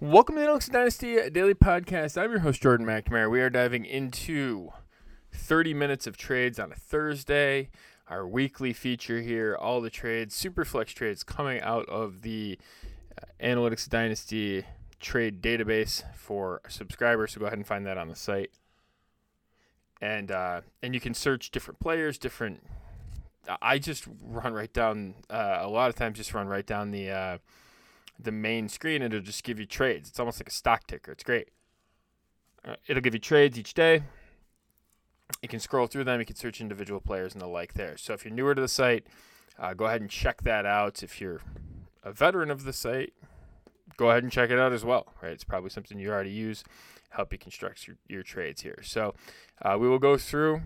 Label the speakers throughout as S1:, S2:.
S1: Welcome to the Analytics Dynasty Daily Podcast. I'm your host, Jordan McNamara. We are diving into 30 minutes of trades on a Thursday, our weekly feature here, all the trades, Superflex trades coming out of the Analytics Dynasty trade database for subscribers. So go ahead and find that on the site. And you can search different players, I just run right down, a lot of times just run right down the main screen, and it'll just give you trades. It's almost like a stock ticker. It's great. It'll give you trades each day. You can scroll through them. You can search individual players and the like there. So if you're newer to the site, go ahead and check that out. If you're a veteran of the site, go ahead and check it out as well. Right? It's probably something you already use, help you construct your trades here. So we will go through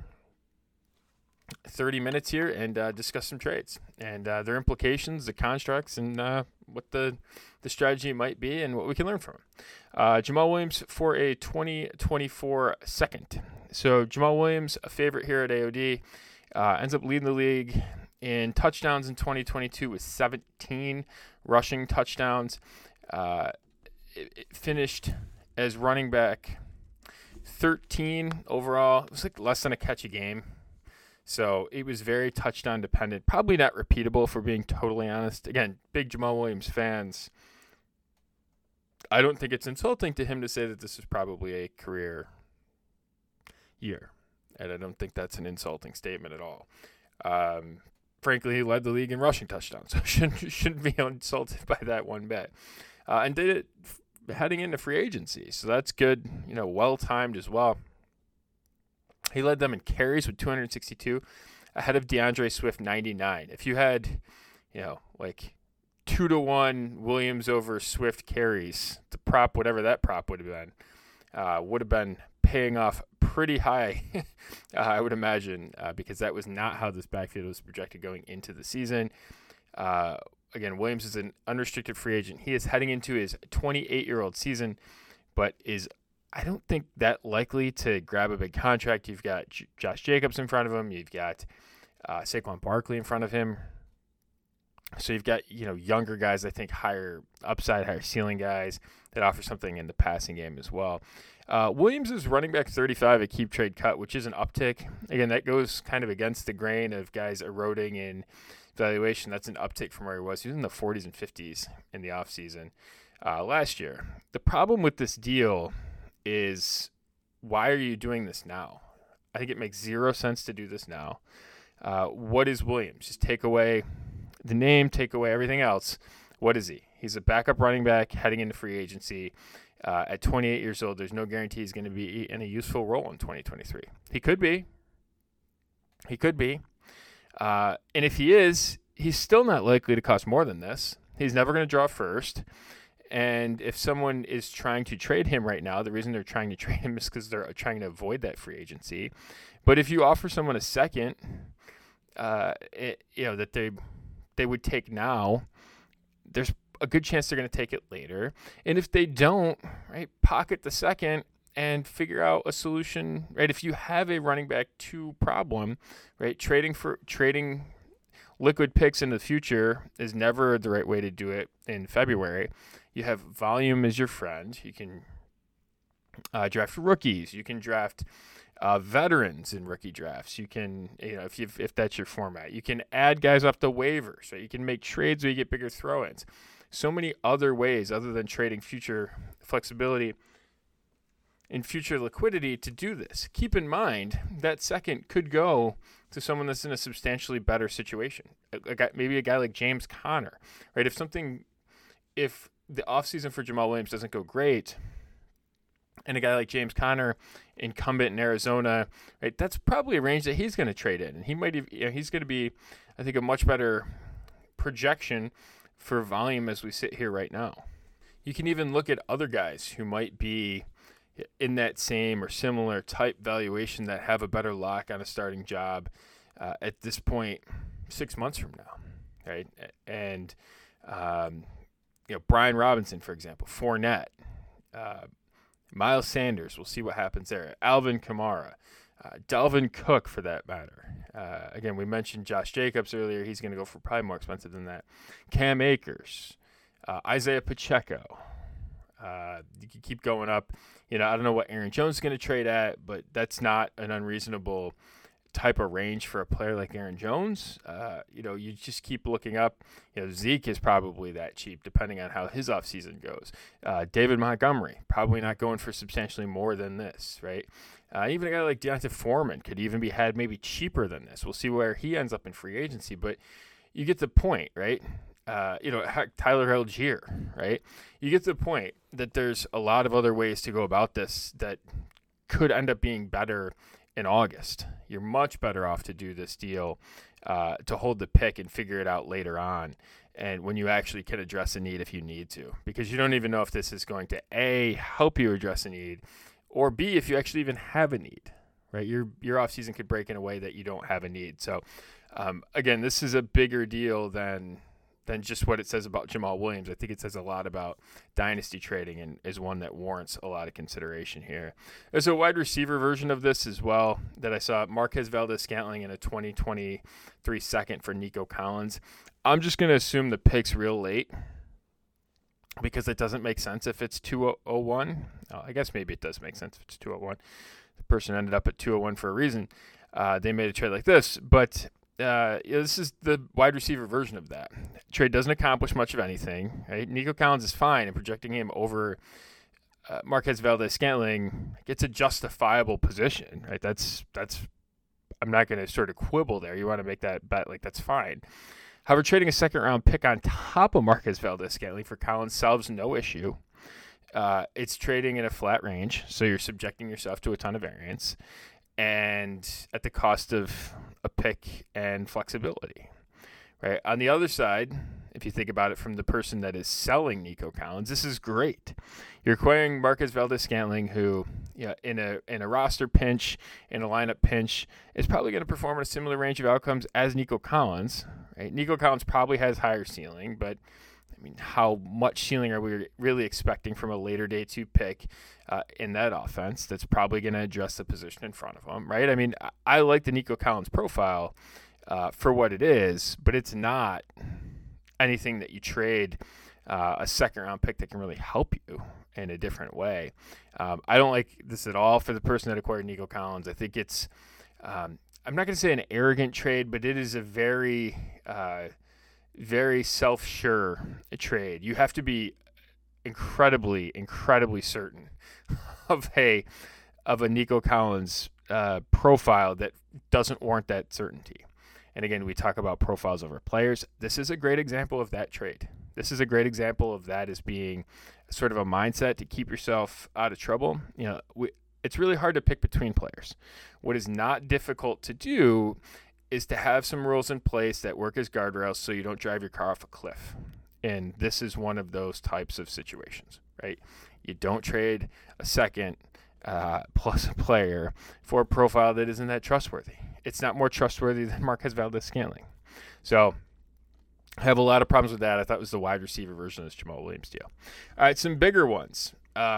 S1: 30 minutes here and discuss some trades and their implications, the constructs, and what the strategy might be and what we can learn from them. Jamal Williams for a 2024 second. So Jamal Williams, a favorite here at AOD, ends up leading the league in touchdowns in 2022 with 17 rushing touchdowns. It finished as running back 13 overall. It was like less than a catch a game. So it was very touchdown dependent. Probably not repeatable, if we're being totally honest. Again, big Jamal Williams fans. I don't think it's insulting to him to say that this is probably a career year. And I don't think that's an insulting statement at all. Frankly, he led the league in rushing touchdowns. So shouldn't be insulted by that one bit. And did it heading into free agency. So that's good. Well-timed as well. He led them in carries with 262, ahead of DeAndre Swift 99. If you had, 2-1 Williams over Swift carries, the prop, whatever that prop would have been paying off pretty high, I would imagine, because that was not how this backfield was projected going into the season. Again, Williams is an unrestricted free agent. He is heading into his 28-year-old season, but is I don't think that likely to grab a big contract. You've got Josh Jacobs in front of him. You've got Saquon Barkley in front of him. So you've got, younger guys, I think higher upside, higher ceiling guys that offer something in the passing game as well. Williams is running back 35 at Keep Trade Cut, which is an uptick. Again, that goes kind of against the grain of guys eroding in valuation. That's an uptick from where he was. He was in the 40s and 50s in the offseason last year. The problem with this deal is, why are you doing this now? I think it makes zero sense to do this now. What is Williams? Just take away the name, take away everything else. What is he? He's a backup running back heading into free agency. At 28 years old, there's no guarantee he's going to be in a useful role in 2023. He could be. And if he is, he's still not likely to cost more than this. He's never going to draw first. And if someone is trying to trade him right now, the reason they're trying to trade him is because they're trying to avoid that free agency. But if you offer someone a second, that they would take now, there's a good chance they're going to take it later. And if they don't, right, pocket the second and figure out a solution, right? If you have a running back 2 problem, right, trading liquid picks in the future is never the right way to do it in February. You have volume as your friend. You can draft rookies. You can draft veterans in rookie drafts. You can, if that's your format, you can add guys off the waivers. Right? You can make trades where you get bigger throw-ins. So many other ways other than trading future flexibility and future liquidity to do this. Keep in mind that second could go to someone that's in a substantially better situation. Maybe a guy like James Conner, right? If the offseason for Jamal Williams doesn't go great, and a guy like James Conner, incumbent in Arizona, right? That's probably a range that he's going to trade in, and he's going to be, I think, a much better projection for volume as we sit here right now. You can even look at other guys who might be in that same or similar type valuation that have a better lock on a starting job at this point 6 months from now, right? And Brian Robinson, for example, Fournette, Miles Sanders, we'll see what happens there. Alvin Kamara, Dalvin Cook, for that matter. Again, we mentioned Josh Jacobs earlier. He's going to go for probably more expensive than that. Cam Akers, Isaiah Pacheco, You can keep going up. I don't know what Aaron Jones is going to trade at, but that's not an unreasonable type of range for a player like Aaron Jones. You just keep looking up. Zeke is probably that cheap, depending on how his offseason goes. David Montgomery, probably not going for substantially more than this, right? Even a guy like Deontay Foreman could even be had maybe cheaper than this. We'll see where he ends up in free agency, but you get the point, right? Tyler Algier, right? You get to the point that there's a lot of other ways to go about this that could end up being better in August. You're much better off to do this deal, to hold the pick and figure it out later on, and when you actually can address a need if you need to, because you don't even know if this is going to A, help you address a need, or B, if you actually even have a need, right? Your offseason could break in a way that you don't have a need. So again, this is a bigger deal than just what it says about Jamal Williams. I think it says a lot about dynasty trading and is one that warrants a lot of consideration here. There's a wide receiver version of this as well that I saw. Marquez Valdes-Scantling in a 2023 second for Nico Collins. I'm just going to assume the pick's real late because it doesn't make sense if it's 201. I guess maybe it does make sense if it's 201. The person ended up at 201 for a reason. They made a trade like this, but this is the wide receiver version of that. Trade doesn't accomplish much of anything. Right? Nico Collins is fine, and projecting him over Marquez Valdes-Scantling gets a justifiable position. Right? That's. I'm not going to sort of quibble there. You want to make that bet, like that's fine. However, trading a second-round pick on top of Marquez Valdes-Scantling for Collins solves no issue. It's trading in a flat range, so you're subjecting yourself to a ton of variance, and at the cost of a pick and flexibility, right? On the other side, if you think about it from the person that is selling Nico Collins, this is great. You're acquiring Marquez Valdes-Scantling, who, in a roster pinch, in a lineup pinch, is probably going to perform in a similar range of outcomes as Nico Collins, right? Nico Collins probably has higher ceiling, but I mean, how much ceiling are we really expecting from a later day 2 pick in that offense that's probably going to address the position in front of him, right? I mean, I like the Nico Collins profile for what it is, but it's not anything that you trade a second-round pick that can really help you in a different way. I don't like this at all for the person that acquired Nico Collins. I think it's, I'm not going to say an arrogant trade, but it is a very self-sure trade. You have to be incredibly certain of a Nico Collins profile that doesn't warrant that certainty. And again, we talk about profiles over players. This is a great example of that trade. This is a great example of that as being sort of a mindset to keep yourself out of trouble. It's really hard to pick between players. What is not difficult to do is to have some rules in place that work as guardrails so you don't drive your car off a cliff. And this is one of those types of situations, right? You don't trade a second plus a player for a profile that isn't that trustworthy. It's not more trustworthy than Marquez Valdes-Scantling. So I have a lot of problems with that. I thought it was the wide receiver version of this Jamal Williams deal. All right, some bigger ones.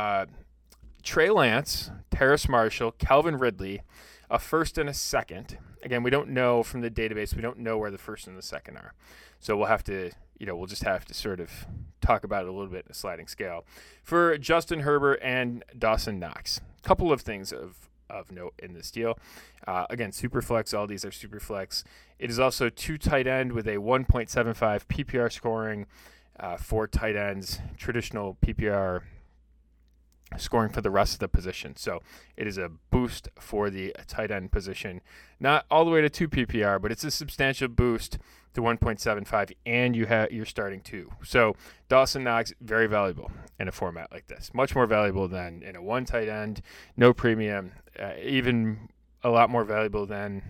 S1: Trey Lance, Terrace Marshall, Calvin Ridley, a first and a second. Again, we don't know from the database. We don't know where the first and the second are. So we'll have to, we'll just have to sort of talk about it a little bit in a sliding scale. For Justin Herbert and Dawson Knox, a couple of things of note in this deal. Again, Superflex, all these are Superflex. It is also 2 tight end with a 1.75 PPR scoring, 4 tight ends, traditional PPR scoring for the rest of the position. So it is a boost for the tight end position. Not all the way to 2 PPR, but it's a substantial boost to 1.75, and you're starting 2. So Dawson Knox, very valuable in a format like this. Much more valuable than in a 1 tight end, no premium, even a lot more valuable than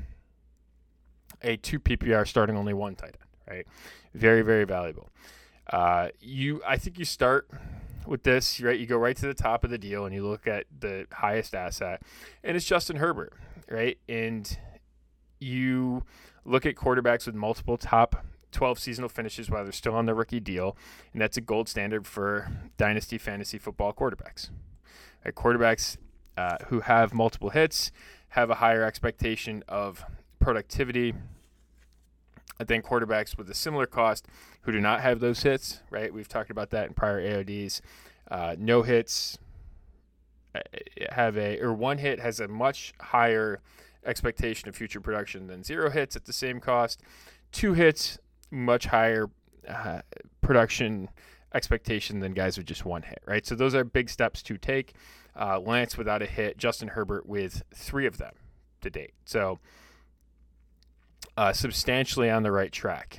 S1: a 2 PPR starting only 1 tight end, right? Very, very valuable. I think you start with this, right? You go right to the top of the deal and you look at the highest asset, and it's Justin Herbert, right? And you look at quarterbacks with multiple top 12 seasonal finishes while they're still on their rookie deal, and that's a gold standard for dynasty fantasy football quarterbacks. Right? Quarterbacks who have multiple hits have a higher expectation of productivity than quarterbacks with a similar cost who do not have those hits, right? We've talked about that in prior AODs. No hits one hit has a much higher expectation of future production than 0 hits at the same cost. 2 hits, much higher production expectation than guys with just 1 hit, right? So those are big steps to take. Lance without a hit, Justin Herbert with 3 of them to date. So substantially on the right track.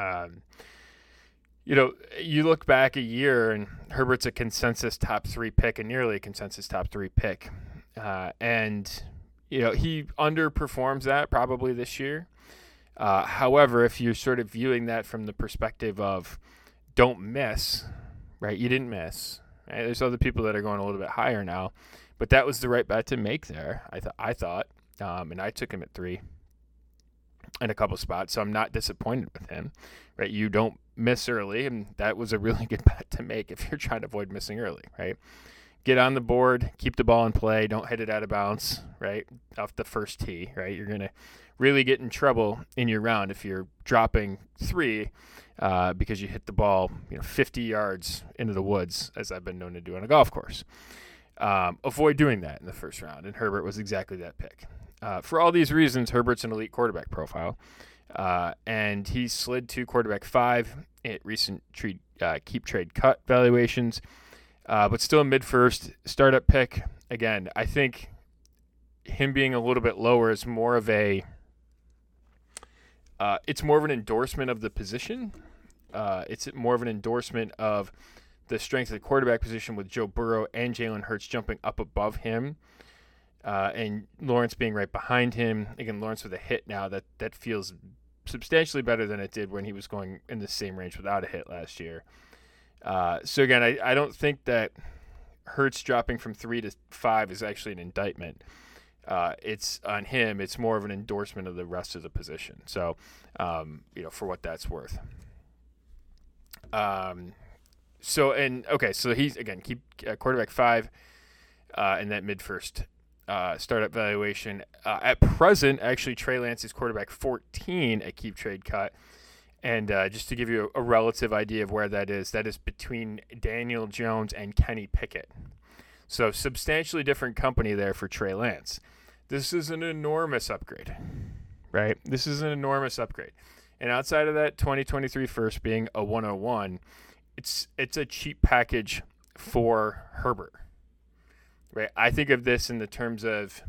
S1: You look back a year and Herbert's a consensus top 3 pick, and nearly a consensus top 3 pick. And he underperforms that probably this year. However, if you're sort of viewing that from the perspective of don't miss, right? You didn't miss. Right? There's other people that are going a little bit higher now, but that was the right bet to make there. I thought, and I took him at 3 in a couple spots, so I'm not disappointed with him. Right? You don't miss early, and that was a really good bet to make if you're trying to avoid missing early. Right? Get on the board, keep the ball in play, don't hit it out of bounds. Right? Off the first tee. Right? You're gonna really get in trouble in your round if you're dropping 3 because you hit the ball 50 yards into the woods, as I've been known to do on a golf course. Avoid doing that in the first round, and Herbert was exactly that pick. For all these reasons, Herbert's an elite quarterback profile, and he slid to quarterback 5 at recent keep trade cut valuations, but still a mid-first startup pick. Again, I think him being a little bit lower is more of it's more of an endorsement of the position. It's more of an endorsement of the strength of the quarterback position with Joe Burrow and Jalen Hurts jumping up above him, and Lawrence being right behind him. Again, Lawrence with a hit now that feels substantially better than it did when he was going in the same range without a hit last year. So again, I don't think that Hurts dropping from 3 to 5 is actually an indictment. It's on him. It's more of an endorsement of the rest of the position. So, for what that's worth. So he's again keep quarterback 5 in that mid-first startup valuation. At present, actually, Trey Lance is quarterback 14 at keep trade cut. And just to give you a relative idea of where that is between Daniel Jones and Kenny Pickett. So substantially different company there for Trey Lance. This is an enormous upgrade, right? This is an enormous upgrade. And outside of that 2023 first being a 101, it's a cheap package for Herbert, right? I think of this in the terms of,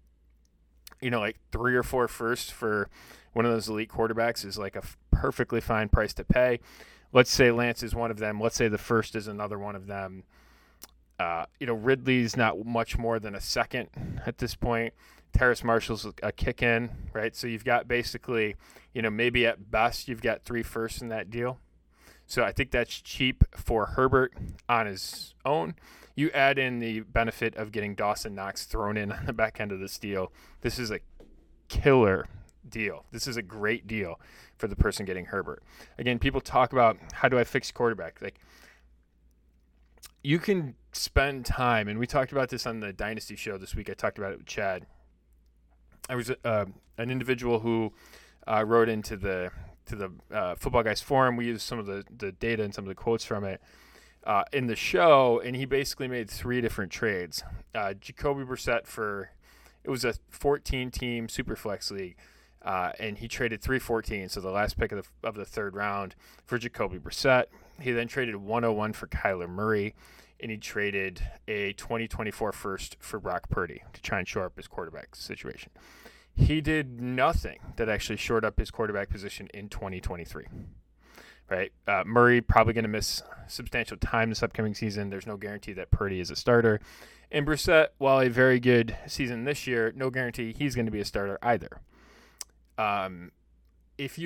S1: like 3 or 4 firsts for one of those elite quarterbacks is like a perfectly fine price to pay. Let's say Lance is one of them. Let's say the first is another one of them. Ridley's not much more than a second at this point. Terrace Marshall's a kick in, right? So you've got basically, maybe at best you've got 3 firsts in that deal. So I think that's cheap for Herbert on his own. You add in the benefit of getting Dawson Knox thrown in on the back end of this deal. This is a killer deal. This is a great deal for the person getting Herbert. Again, people talk about how do I fix quarterback? Like, you can spend time, and we talked about this on the Dynasty show this week. I talked about it with Chad. I was an individual who wrote into the Football Guys forum. We used some of the data and some of the quotes from it in the show, and he basically made 3 different trades. Jacoby Brissett it was a 14-team Superflex league, and he traded 314, so the last pick of the 3rd round for Jacoby Brissett. He then traded 101 for Kyler Murray, and he traded a 2024 first for Brock Purdy to try and shore up his quarterback situation. He did nothing that actually shored up his quarterback position in 2023. Right? Murray probably going to miss substantial time this upcoming season. There's no guarantee that Purdy is a starter. And Brissett, while a very good season this year, no guarantee he's going to be a starter either. If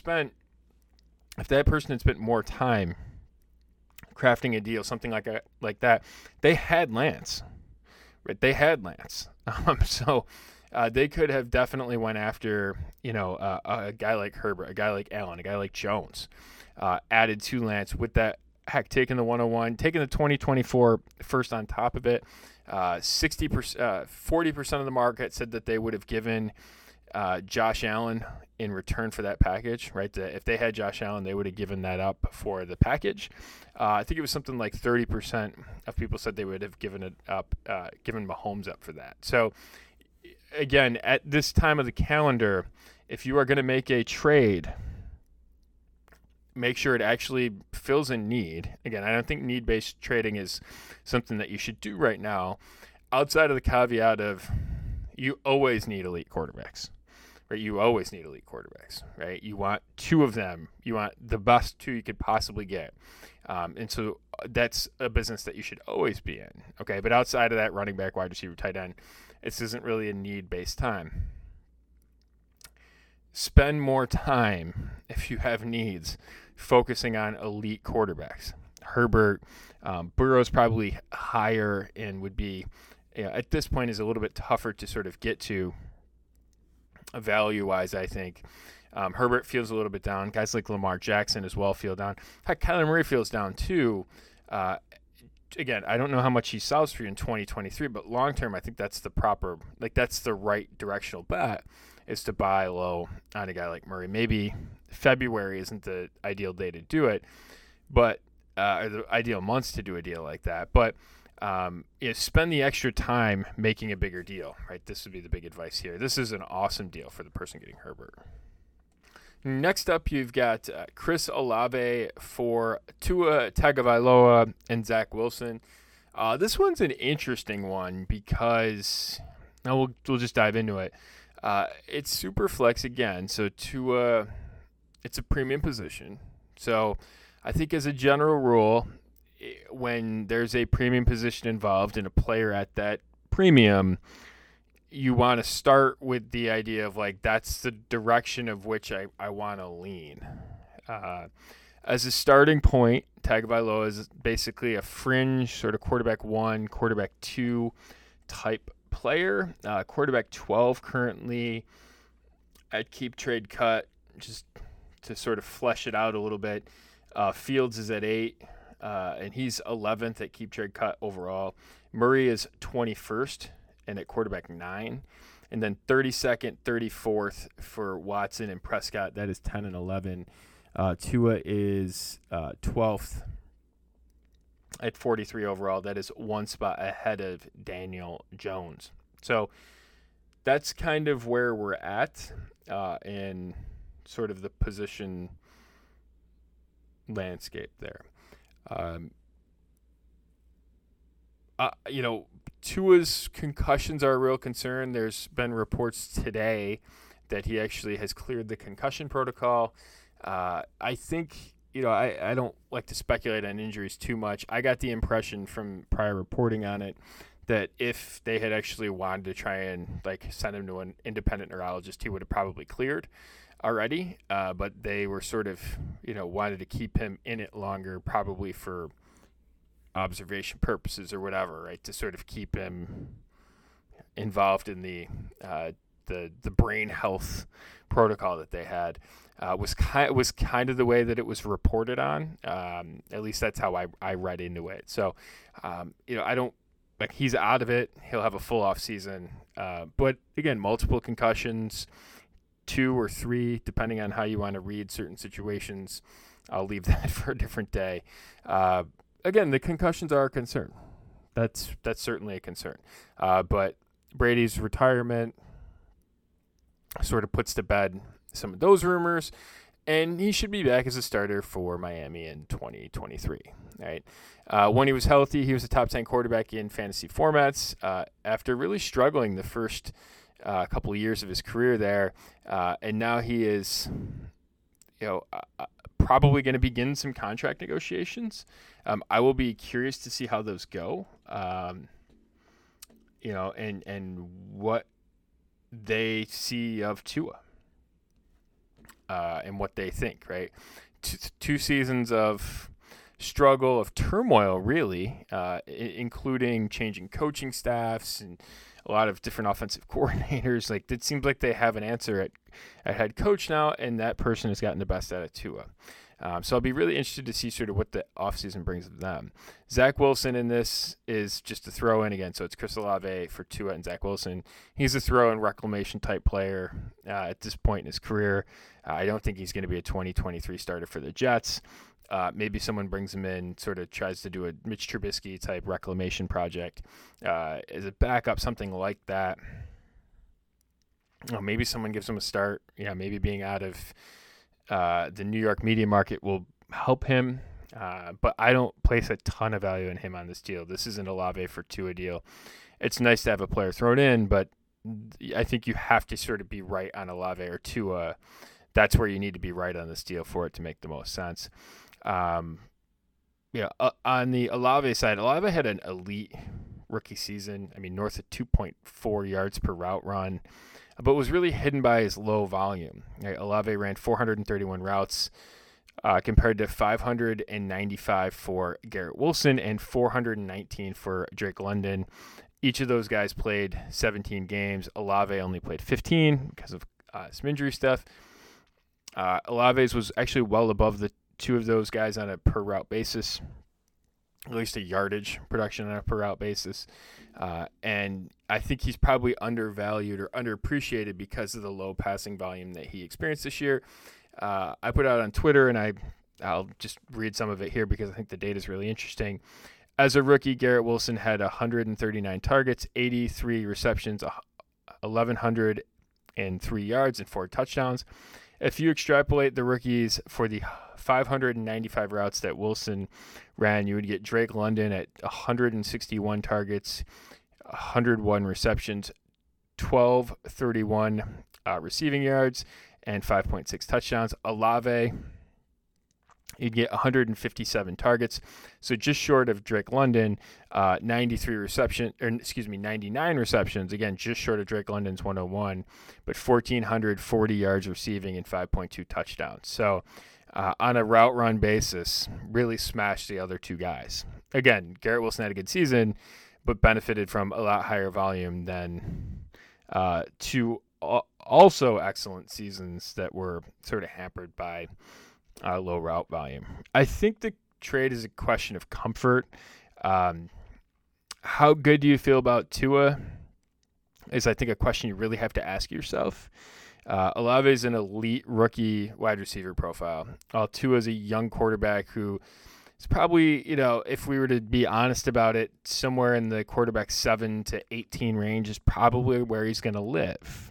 S1: that person had spent more time crafting a deal, something like that, they had Lance, right? They had Lance, so they could have definitely went after a guy like Herbert, a guy like Allen, a guy like Jones, added to Lance with that. Heck, taking the 101, taking the 2024 first on top of it. 40% of the market said that they would have given Josh Allen in return for that package, right? If they had Josh Allen, they would have given that up for the package. I think it was something like 30% of people said they would have given it up, given Mahomes up for that. So, again, at this time of the calendar, if you are going to make a trade, make sure it actually fills a need. Again, I don't think need-based trading is something that you should do right now, outside of the caveat of you always need elite quarterbacks, right? You always need elite quarterbacks, right? You want two of them. You want the best two you could possibly get. And so that's a business that you should always be in, okay? But outside of that, running back, wide receiver, tight end, this isn't really a need-based time. Spend more time, if you have needs, focusing on elite quarterbacks. Herbert, Burrow's probably higher and would be, at this point, is a little bit tougher to sort of get to value-wise, I think. Herbert feels a little bit down. Guys like Lamar Jackson as well feel down. Heck, Kyler Murray feels down too. Again, I don't know how much he sells for you in 2023, but long-term, I think that's that's the right directional bet, is to buy low on a guy like Murray. Maybe February isn't the ideal day to do it, but or the ideal months to do a deal like that. But spend the extra time making a bigger deal, right? This would be the big advice here. This is an awesome deal for the person getting Herbert. Next up, you've got Chris Olave for Tua Tagovailoa and Zach Wilson. This one's an interesting one because we'll just dive into it. It's super flex again, so Tua, it's a premium position. So I think as a general rule, when there's a premium position involved and a player at that premium, you want to start with the idea of that's the direction of which I want to lean. As a starting point, Tagovailoa is basically a fringe sort of quarterback 1, quarterback 2 type player. Quarterback 12 currently at Keep Trade Cut, just to sort of flesh it out a little bit. Fields is at 8, and he's 11th at Keep Trade Cut overall. Murray is 21st. And at quarterback 9, and then 32nd, 34th for Watson and Prescott. That is 10 and 11. Tua is 12th at 43 overall. That is one spot ahead of Daniel Jones. So that's kind of where we're at in sort of the position landscape there. Tua's concussions are a real concern. There's been reports today that he actually has cleared the concussion protocol. I think, I don't like to speculate on injuries too much. I got the impression from prior reporting on it that if they had actually wanted to try and send him to an independent neurologist, he would have probably cleared already. But they were sort of, wanted to keep him in it longer, probably for observation purposes or whatever, right? To sort of keep him involved in the brain health protocol that they had. Was kind of the way that it was reported on. At least that's how I read into it. So, I don't he's out of it. He'll have a full off season. But again, multiple concussions, 2 or 3, depending on how you want to read certain situations. I'll leave that for a different day. Again, the concussions are a concern. That's certainly a concern. But Brady's retirement sort of puts to bed some of those rumors, and he should be back as a starter for Miami in 2023. Right? When he was healthy, he was a top 10 quarterback in fantasy formats. After really struggling the first couple of years of his career there, and now he is, probably going to begin some contract negotiations. I will be curious to see how those go, and what they see of Tua, and what they think, right? 2 seasons of struggle, of turmoil, really, including changing coaching staffs and a lot of different offensive coordinators. It seems like they have an answer at head coach now, and that person has gotten the best out of Tua. So I'll be really interested to see sort of what the offseason brings them. Zach Wilson in this is just a throw-in again. So it's Chris Olave for Tua and Zach Wilson. He's a throw-in reclamation type player at this point in his career. I don't think he's going to be a 2023 starter for the Jets. Maybe someone brings him in, sort of tries to do a Mitch Trubisky type reclamation project as a backup, something like that. Maybe someone gives him a start. Maybe being out of the New York media market will help him. But I don't place a ton of value in him on this deal. This is an Olave for Tua deal. It's nice to have a player thrown in, but I think you have to sort of be right on Olave or Tua. That's where you need to be right on this deal for it to make the most sense. On the Olave side, Olave had an elite rookie season. I mean, north of 2.4 yards per route run, but was really hidden by his low volume. Right? Olave ran 431 routes compared to 595 for Garrett Wilson and 419 for Drake London. Each of those guys played 17 games. Olave only played 15 because of some injury stuff. Olave's was actually well above the two of those guys on a per route basis, at least a yardage production on a per route basis. And I think he's probably undervalued or underappreciated because of the low passing volume that he experienced this year. I put out on Twitter, and I'll just read some of it here because I think the data is really interesting. As a rookie, Garrett Wilson had 139 targets, 83 receptions, 1,103 yards, and 4 touchdowns. If you extrapolate the rookies for the 595 routes that Wilson ran, you would get Drake London at 161 targets, 101 receptions, 1,231 receiving yards, and 5.6 touchdowns. Olave, you'd get 157 targets, so just short of Drake London, 99 receptions, again, just short of Drake London's 101, but 1,440 yards receiving and 5.2 touchdowns. So on a route run basis, really smashed the other two guys. Again, Garrett Wilson had a good season, but benefited from a lot higher volume than two also excellent seasons that were sort of hampered by low route volume. I think the trade is a question of comfort. How good do you feel about Tua is, I think, a question you really have to ask yourself. Olave is an elite rookie wide receiver profile. Tua is a young quarterback who is probably, if we were to be honest about it, somewhere in the quarterback 7 to 18 range is probably where he's going to live.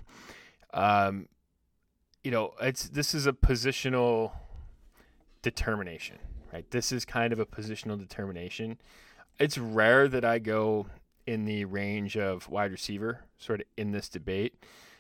S1: This is a positional determination, right? This is kind of a positional determination. It's rare that I go in the range of wide receiver sort of in this debate.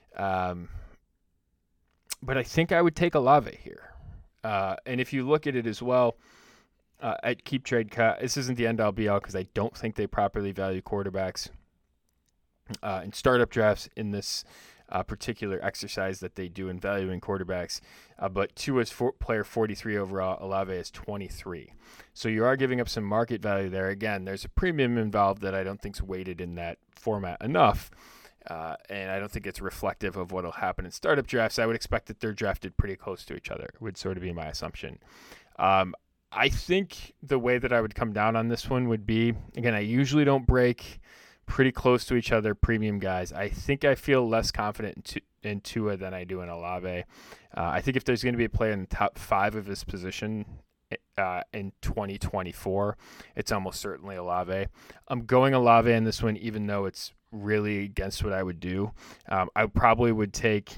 S1: But I think I would take Olave here. And if you look at it as well, at Keep Trade Cut, this isn't the end-all be-all because I don't think they properly value quarterbacks in startup drafts in this particular exercise that they do in valuing quarterbacks. But Tua's player 43 overall, Olave is 23. So you are giving up some market value there. Again, there's a premium involved that I don't think is weighted in that format enough. And I don't think it's reflective of what will happen in startup drafts. I would expect that they're drafted pretty close to each other, would sort of be my assumption. I think the way that I would come down on this one would be, again, I usually don't break pretty close to each other premium guys. I think I feel less confident in Tua than I do in Olave. I think if there's going to be a player in the top 5 of his position in 2024, it's almost certainly Olave. I'm going Olave in this one, even though it's really against what I would do. I probably would take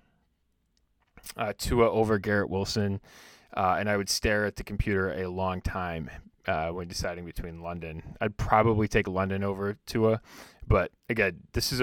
S1: Tua over Garrett Wilson, and I would stare at the computer a long time when deciding between London. I'd probably take London over Tua, but again,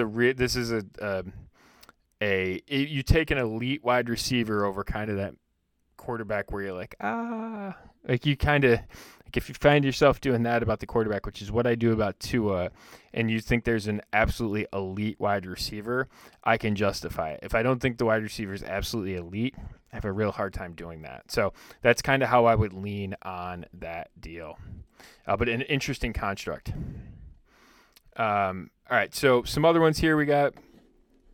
S1: you take an elite wide receiver over kind of that quarterback where you're like you kind of like, if you find yourself doing that about the quarterback, which is what I do about Tua, and you think there's an absolutely elite wide receiver, I can justify it. If I don't think the wide receiver is absolutely elite, I have a real hard time doing that. So that's kind of how I would lean on that deal. But an interesting construct. All right, so some other ones here we got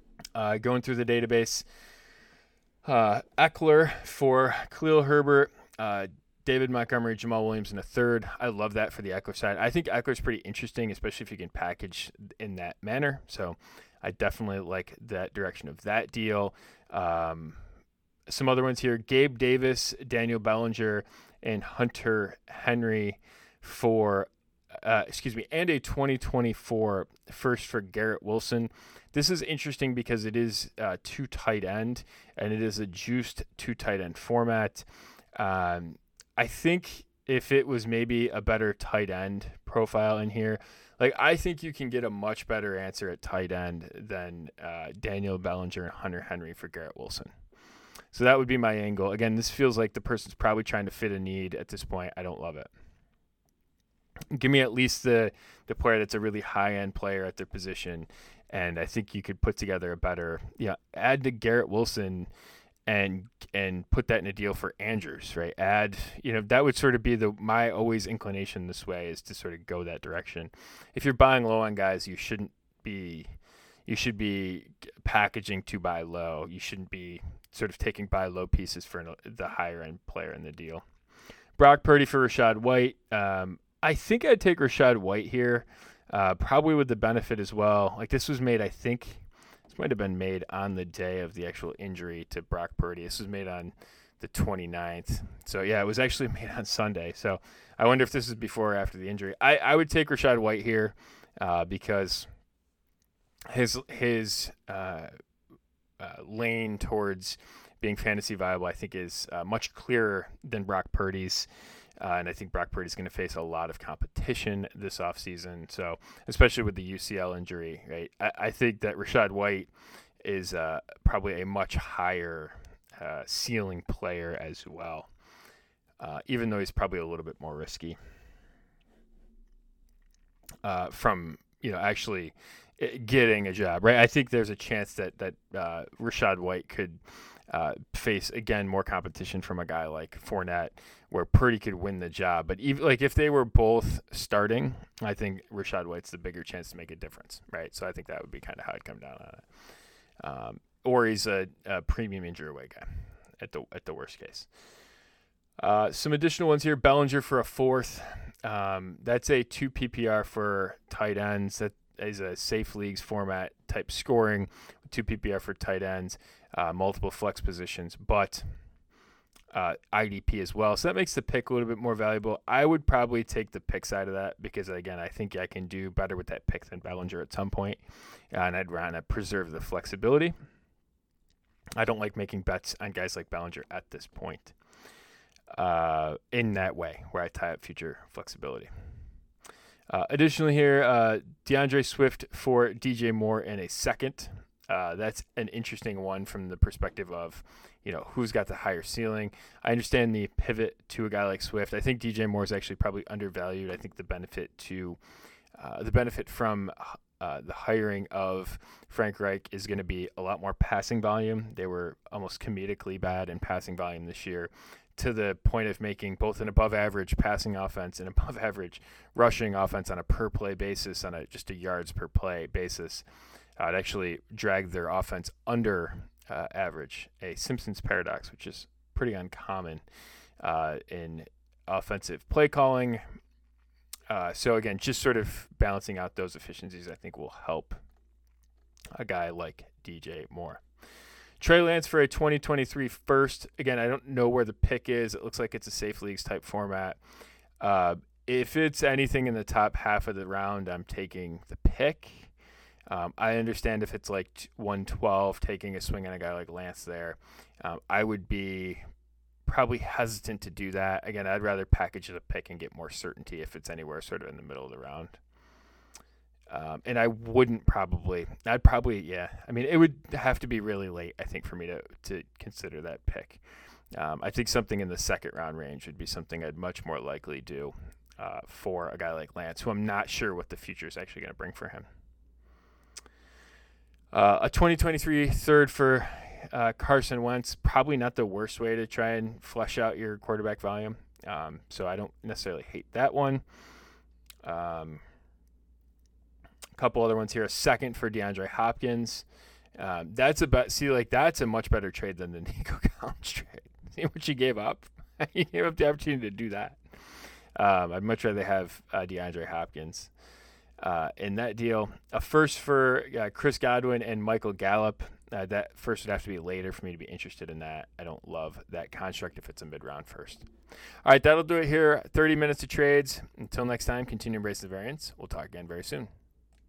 S1: going through the database. Eckler for Khalil Herbert. David Montgomery, Jamal Williams in a third. I love that for the Eckler side. I think Eckler's pretty interesting, especially if you can package in that manner. So I definitely like that direction of that deal. Some other ones here: Gabe Davis, Daniel Bellinger, and Hunter Henry for, and a 2024 first for Garrett Wilson. This is interesting because it is two tight end, and it is a juiced two tight end format. I think if it was maybe a better tight end profile in here, like I think you can get a much better answer at tight end than Daniel Bellinger and Hunter Henry for Garrett Wilson. So that would be my angle. Again, this feels like the person's probably trying to fit a need at this point. I don't love it. Give me at least the player that's a really high-end player at their position, and I think you could put together a better, add to Garrett Wilson and put that in a deal for Andrews, right? That would sort of be my always inclination this way is to sort of go that direction. If you're buying low on guys, you should be packaging to buy low. You shouldn't be sort of taking buy low pieces for the higher end player in the deal. Brock Purdy for Rachaad White. I think I'd take Rachaad White here, probably with the benefit as well. Like this was made, I think this might have been made on the day of the actual injury to Brock Purdy. This was made on the 29th. So yeah, it was actually made on Sunday. So I wonder if this is before or after the injury. I would take Rachaad White here because his lane towards being fantasy viable, I think, is much clearer than Brock Purdy's. And I think Brock Purdy is going to face a lot of competition this offseason. So, especially with the UCL injury, right? I think that Rachaad White is probably a much higher ceiling player as well, even though he's probably a little bit more risky from actually getting a job, right? I think there's a chance that Rachaad White could face again more competition from a guy like Fournette, where Purdy could win the job. But even like if they were both starting, I think Rachaad White's the bigger chance to make a difference, right? So I think that would be kind of how I'd come down on it. Or he's a premium injury away guy at the worst case. Some additional ones here: Bellinger for a fourth. That's a 2 PPR for tight ends. That is a safe leagues format type scoring. 2 PPR for tight ends, multiple flex positions, but IDP as well. So that makes the pick a little bit more valuable. I would probably take the pick side of that because, again, I think I can do better with that pick than Bellinger at some point, and I'd want to preserve the flexibility. I don't like making bets on guys like Bellinger at this point in that way where I tie up future flexibility. Additionally here, DeAndre Swift for DJ Moore in a second. That's an interesting one from the perspective of, who's got the higher ceiling. I understand the pivot to a guy like Swift. I think DJ Moore is actually probably undervalued. I think the benefit from the hiring of Frank Reich is going to be a lot more passing volume. They were almost comedically bad in passing volume this year, to the point of making both an above-average passing offense and above-average rushing offense on a per-play basis, on just a yards per play basis. It actually dragged their offense under average, a Simpsons paradox, which is pretty uncommon in offensive play calling. So again, just sort of balancing out those efficiencies, I think, will help a guy like DJ Moore. Trey Lance for a 2023 first. Again, I don't know where the pick is. It looks like it's a safe leagues type format. If it's anything in the top half of the round, I'm taking the pick. I understand if it's like 112, taking a swing on a guy like Lance there. I would be probably hesitant to do that. Again, I'd rather package the pick and get more certainty if it's anywhere sort of in the middle of the round. And I wouldn't it would have to be really late, I think, for me to consider that pick. I think something in the second round range would be something I'd much more likely do for a guy like Lance, who I'm not sure what the future is actually going to bring for him. A 2023 third for Carson Wentz, probably not the worst way to try and flesh out your quarterback volume. So I don't necessarily hate that one. Couple other ones here. A second for DeAndre Hopkins. That's a much better trade than the Nico Collins trade. See what you gave up? You have the opportunity to do that. I'd much rather have DeAndre Hopkins in that deal. A first for Chris Godwin and Michael Gallup. That first would have to be later for me to be interested in that. I don't love that construct if it's a mid-round first. All right, that'll do it here. 30 minutes of trades. Until next time, continue embracing the variance. We'll talk again very soon.